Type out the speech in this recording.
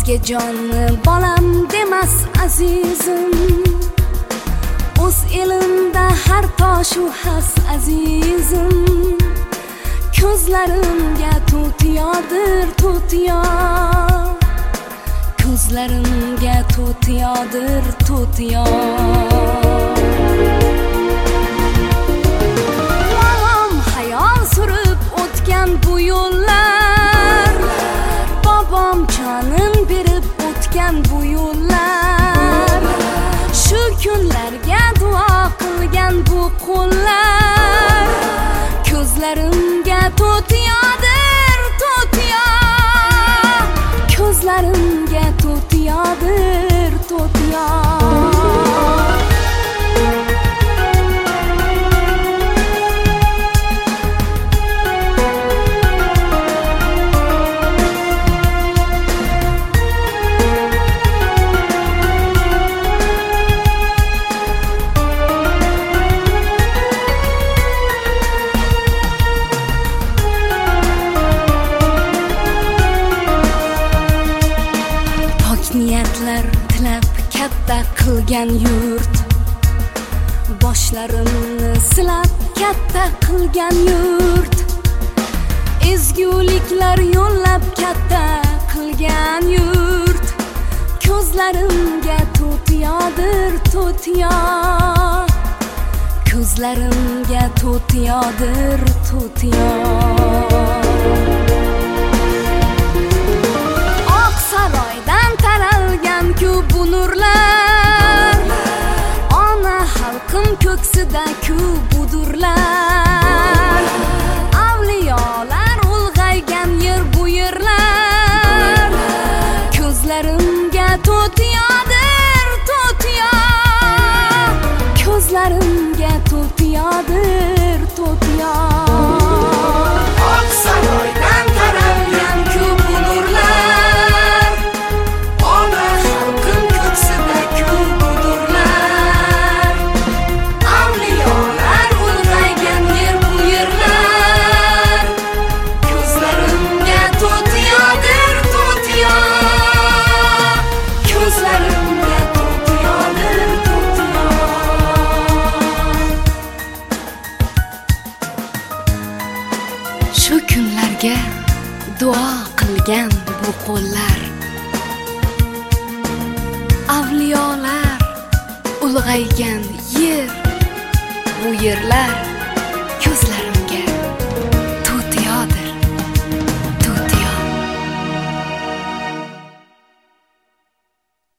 Sizga jonni bolam demas azizim, o'z elimda har toshu has azizim. Ko'zlarimga to'tiyodir to'tiyo, ko'zlarimga to'tiyodir to'tiyo. Bolam hayol surib o'tgan bu yo'llar, bobom jonin berib o'tgan bu yo'llar, shu kunlarga duo qilgan bu qo'llar. Ko'zlarimga to'tiyodir to'tiyo, ko'zlarimga to'tiyodir to'tiyo. Niyatlar tilab katta qilgan yurt, boshlarimni silab katta qilgan yurt, ezguliklar yo'llab katta qilgan yurt. Ko'zlarimga to'tiyodir to'tiyo, ko'zlarimga to'tiyodir to'tiyo. Taralgan-ku bu nurlar, ona xalqim ko'ksida-ku budurlar. Avliyolar ulg'aygan yer bu yerlar, ko'zlarimga to'tiyodir to'tiyo, ko'zlarimga to'tiyodir to'tiyo. Oqsaroydan taralgan-ku bu nurlar, shu kunlarga duo qilgan bu qo'llar, avliyolar ulg'aygan yer bu yerlar.